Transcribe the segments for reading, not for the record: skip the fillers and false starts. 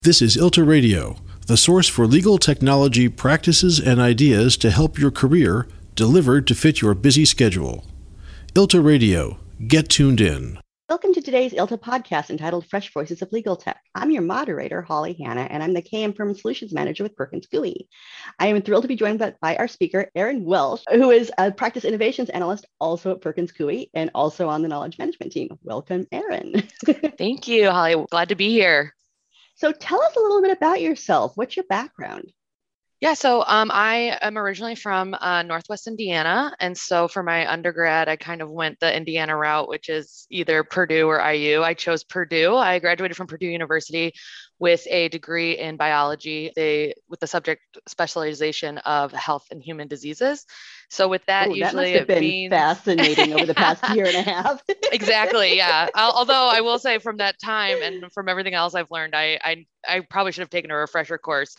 This is ILTA Radio, the source for legal technology practices and ideas to help your career, delivered to fit your busy schedule. ILTA Radio, get tuned in. Welcome to today's ILTA podcast entitled Fresh Voices of Legal Tech. I'm your moderator, Holly Hanna, and I'm the KM Firm Solutions Manager with Perkins Coie. I am thrilled to be joined by our speaker, Erin Welsh, who is a Practice Innovations Analyst also at Perkins Coie and also on the Knowledge Management team. Welcome, Erin. Thank you, Holly. Glad to be here. So tell us a little bit about yourself. What's your background? Yeah, so I am originally from Northwest Indiana. And so for my undergrad, I kind of went the Indiana route, which is either Purdue or IU. I chose Purdue. I graduated from Purdue University with a degree in biology, with the subject specialization of health and human diseases. So with that, usually that must have been fascinating over the past year and a half. Exactly, yeah. Although I will say from that time and from everything else I've learned, I probably should have taken a refresher course.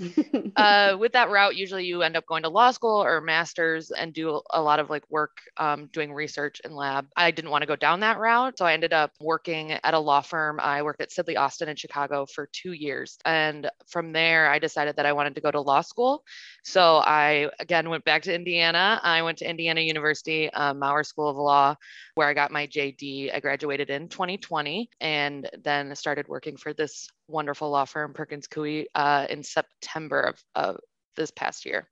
With that route, usually you end up going to law school or master's and do a lot of work doing research in lab. I didn't want to go down that route, so I ended up working at a law firm. I worked at Sidley Austin in Chicago for 2 years. And from there, I decided that I wanted to go to law school. So I, again, went back to Indiana. I went to Indiana University, Maurer School of Law, where I got my JD. I graduated in 2020 and then started working for this wonderful law firm, Perkins Coie, in September of this past year.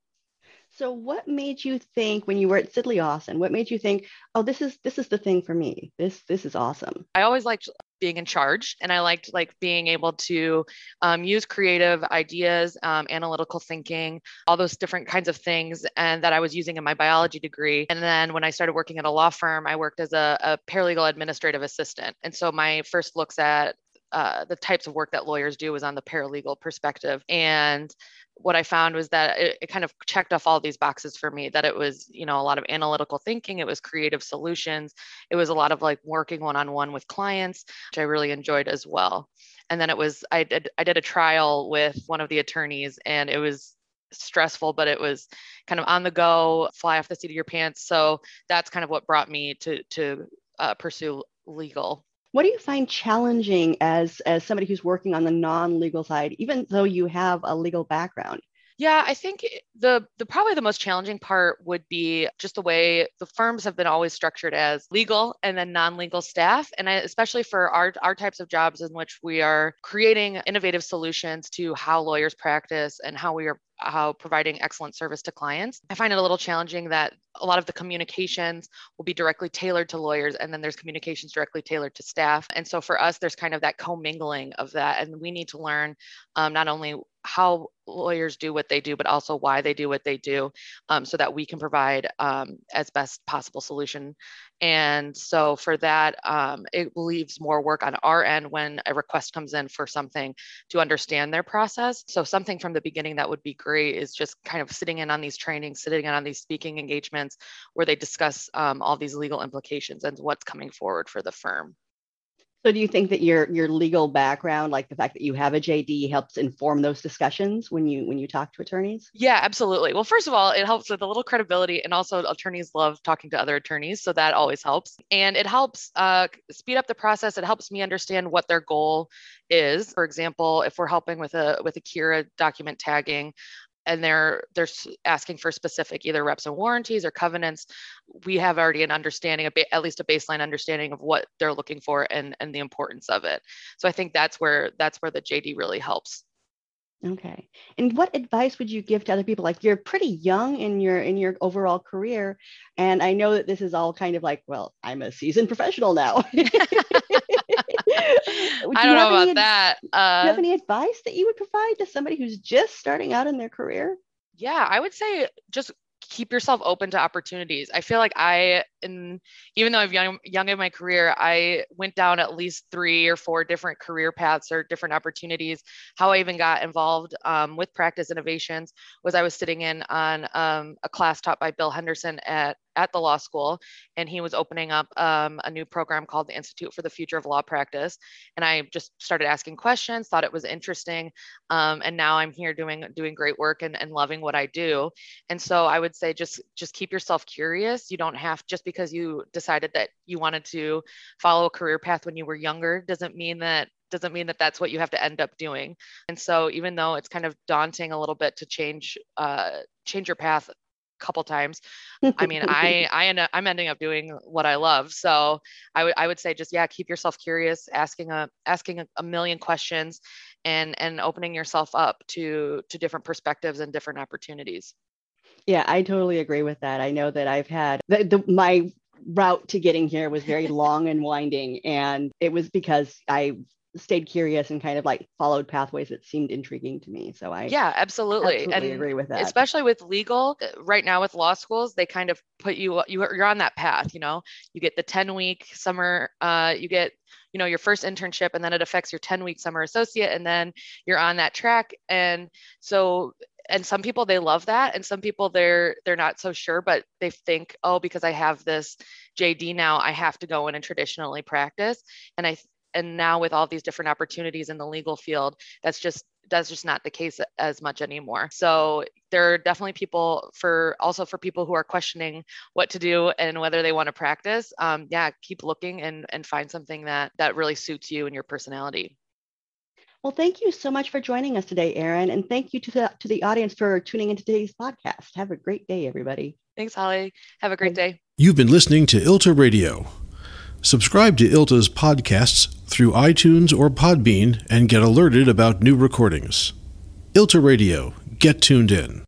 So what made you think when you were at Sidley Austin, what made you think, oh, this is the thing for me. This is awesome. I always liked being in charge, and I liked being able to use creative ideas, analytical thinking, all those different kinds of things, and that I was using in my biology degree. And then when I started working at a law firm, I worked as a paralegal administrative assistant. And so my first looks at the types of work that lawyers do was on the paralegal perspective. And what I found was that it kind of checked off all these boxes for me, that it was, a lot of analytical thinking, it was creative solutions, it was a lot of working one-on-one with clients, which I really enjoyed as well. And then I did a trial with one of the attorneys, and it was stressful, but it was kind of on the go, fly off the seat of your pants. So that's kind of what brought me to pursue legal. What do you find challenging as somebody who's working on the non-legal side, even though you have a legal background? Yeah, I think the probably the most challenging part would be just the way the firms have been always structured as legal and then non-legal staff. And especially for our types of jobs in which we are creating innovative solutions to how lawyers practice and how providing excellent service to clients. I find it a little challenging that a lot of the communications will be directly tailored to lawyers, and then there's communications directly tailored to staff. And so for us, there's kind of that commingling of that. And we need to learn not only how lawyers do what they do, but also why they do what they do, so that we can provide as best possible solution. And so for that, it leaves more work on our end when a request comes in for something to understand their process. So something from the beginning that would be great is just kind of sitting in on these trainings, sitting in on these speaking engagements where they discuss all these legal implications and what's coming forward for the firm. So do you think that your legal background, like the fact that you have a JD, helps inform those discussions when you talk to attorneys? Yeah, absolutely. Well, first of all, it helps with a little credibility, and also attorneys love talking to other attorneys, so that always helps. And it helps speed up the process. It helps me understand what their goal is. For example, if we're helping with a KIRA document tagging, and they're asking for specific either reps and warranties or covenants, we have already an understanding, at least a baseline understanding of what they're looking for and the importance of it. So I think that's where the JD really helps. Okay. And what advice would you give to other people? You're pretty young in your overall career, and I know that this is all kind of well, I'm a seasoned professional now. I don't know about that. Do you have any advice that you would provide to somebody who's just starting out in their career? Yeah, I would say just keep yourself open to opportunities. I feel like even though I'm young in my career, I went down at least 3 or 4 different career paths or different opportunities. How I even got involved with Practice Innovations was I was sitting in on a class taught by Bill Henderson at the law school, and he was opening up a new program called the Institute for the Future of Law Practice. And I just started asking questions, thought it was interesting, and now I'm here doing great work and loving what I do. And so I would say just keep yourself curious. You don't have, just because you decided that you wanted to follow a career path when you were younger, doesn't mean that doesn't mean that that's what you have to end up doing. And so even though it's kind of daunting a little bit to change your path a couple times, I mean, I'm ending up doing what I love. So I would say just, keep yourself curious, asking a million questions, and opening yourself up to different perspectives and different opportunities. Yeah, I totally agree with that. I know that I've had my route to getting here was very long and winding, and it was because I stayed curious and kind of like followed pathways that seemed intriguing to me. So absolutely agree with that. Especially with legal right now with law schools, they kind of put you're on that path. You get the 10-week summer, you get your first internship, and then it affects your 10-week summer associate, and then you're on that track. And so, and some people, they love that, and some people they're not so sure, but they think, oh, because I have this JD now, I have to go in and traditionally practice. And now with all these different opportunities in the legal field, that's just not the case as much anymore. So there are definitely people for people who are questioning what to do and whether they want to practice. Keep looking and find something that really suits you and your personality. Well, thank you so much for joining us today, Erin. And thank you to the audience for tuning into today's podcast. Have a great day, everybody. Thanks, Holly. Have a great day. You've been listening to ILTA Radio. Subscribe to ILTA's podcasts through iTunes or Podbean and get alerted about new recordings. ILTA Radio. Get tuned in.